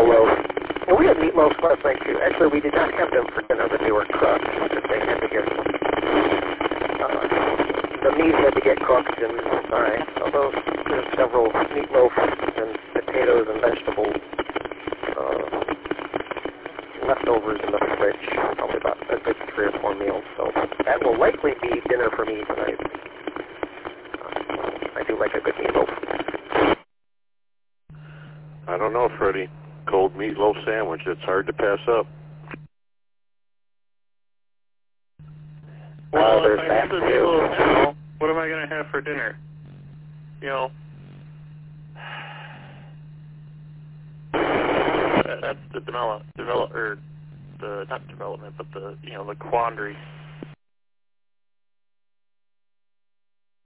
loaf. Well, we had meatloaf last night, too. Actually, we did not have them for dinner, but they were cooked. They had to get, the meat had to get cooked, and although there's several meatloaf and potatoes and vegetables leftovers in the fridge, probably about a good 3 or 4 meals. So that will likely be dinner for me tonight. I do like a good meatloaf. I don't know, Freddie. Cold meatloaf sandwich, it's hard to pass up. Well, there's if I that have the too. meatloaf now, what am I going to have for dinner? You know, that's the not development, but the quandary.